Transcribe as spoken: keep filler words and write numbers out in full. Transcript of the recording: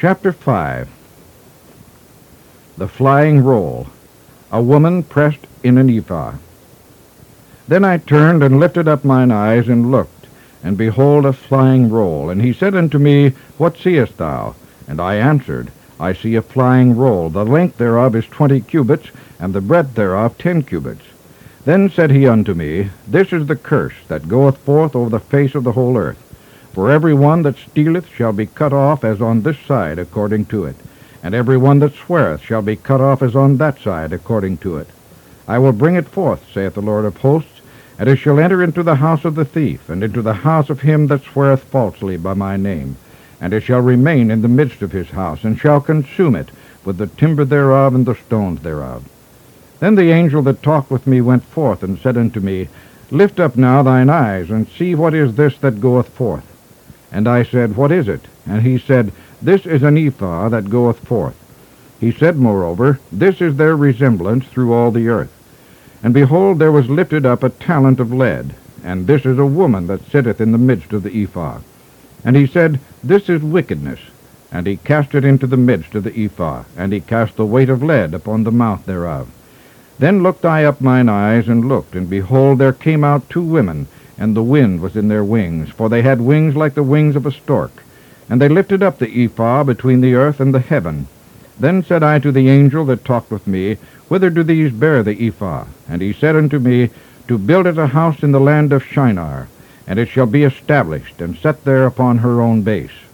Chapter five. The Flying Roll. A woman pressed in an ephah. Then I turned and lifted up mine eyes and looked, and behold a flying roll. And he said unto me, What seest thou? And I answered, I see a flying roll. The length thereof is twenty cubits, and the breadth thereof ten cubits. Then said he unto me, This is the curse that goeth forth over the face of the whole earth. For every one that stealeth shall be cut off as on this side according to it, and every one that sweareth shall be cut off as on that side according to it. I will bring it forth, saith the Lord of hosts, and it shall enter into the house of the thief, and into the house of him that sweareth falsely by my name. And it shall remain in the midst of his house, and shall consume it with the timber thereof and the stones thereof. Then the angel that talked with me went forth, and said unto me, Lift up now thine eyes, and see what is this that goeth forth. And I said, What is it? And he said, This is an ephah that goeth forth. He said, moreover, This is their resemblance through all the earth. And behold, there was lifted up a talent of lead, and this is a woman that sitteth in the midst of the ephah. And he said, This is wickedness. And he cast it into the midst of the ephah, and he cast the weight of lead upon the mouth thereof. Then looked I up mine eyes, and looked, and behold, there came out two women, and the wind was in their wings, for they had wings like the wings of a stork. And they lifted up the ephah between the earth and the heaven. Then said I to the angel that talked with me, Whither do these bear the ephah? And he said unto me, To build it a house in the land of Shinar, and it shall be established, and set there upon her own base.